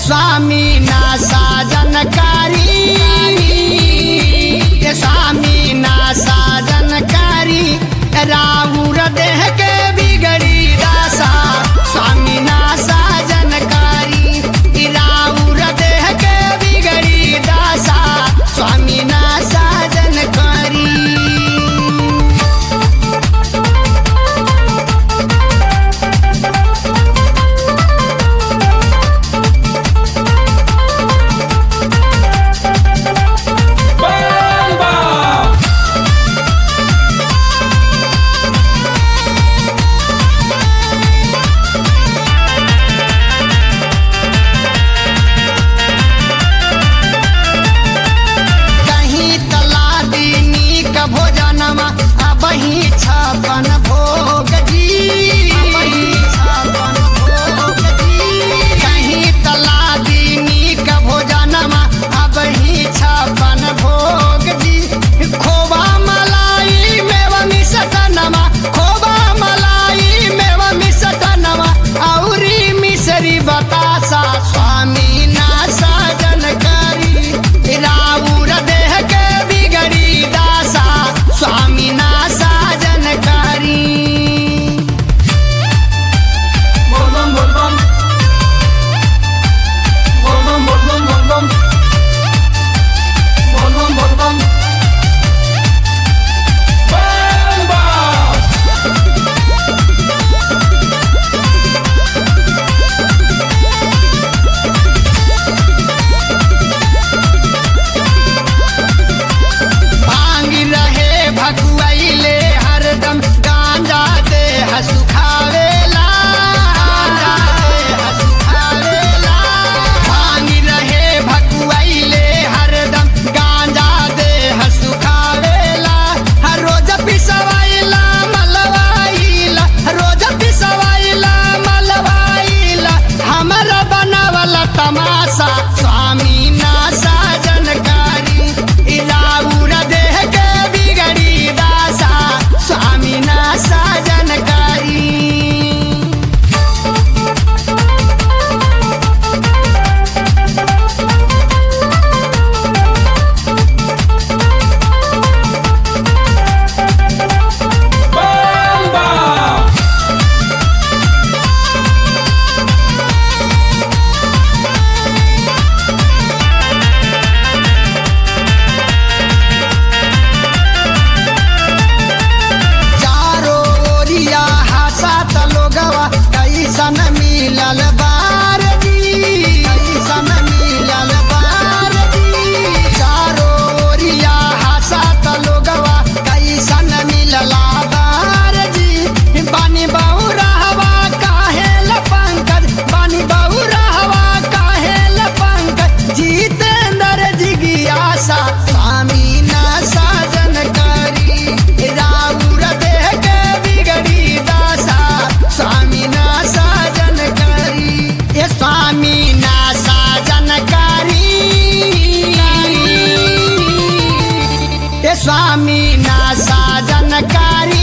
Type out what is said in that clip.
स्वामी ना साजनकारी, स्वामी ना साजनकारी, राउर देह के बिगड़ी दासा। स्वामी ना साजनकारी, राउर देह के बिगड़ी दासा। स्वामी ना साजनकारी। छपन भोग जी, कहीं तला दीनी का भोजनमा अब ही छपन भोग जी। खोबा मलाई मेवा मिसटनमा, खोबा मलाई मेवा मिसटनमा, औरी मिसरी बतासा। स्वामी ना साजनकारी, राउर देह के बिगड़ी दासा। स्वामी ना साजनकारी। बोलबम बोलबम बोलबम बोलबम बोलबम बोलबम बोलबम भांग रहे भकुआइले हरदम, गांजा दे सुखावेला, गांजा देह सुखावेला। भांग रहे भकुआइले हरदम, गांजा देह सुखावेला। हर रोज पिसवाइला मलवाइला, रोज पिसवाइला मलवाइला, हमरा बनावला तमाशा। स्वामी ना साजनकारी, राउर देह के बिगड़ी दासा। स्वामी ना साजनकारी। चारों ओरिया हंसत लोगवा, कैसन मिलल बार जी, कैसन मिलल बार जी। चारों ओरिया हंसत लोगवा, कैसन मिलल बार जी। बानी बहु रहवा काहे ल पंकज, बानी बहु रहवा काहे ल पंकज, जितेंद्र जिज्ञासा। स्वामी ना साजनकारी, राउर देह के बिगड़ी दासा। स्वामी ना साजनकारी, स्वामी ना साजनकारी, स्वामी ना साजनकारी।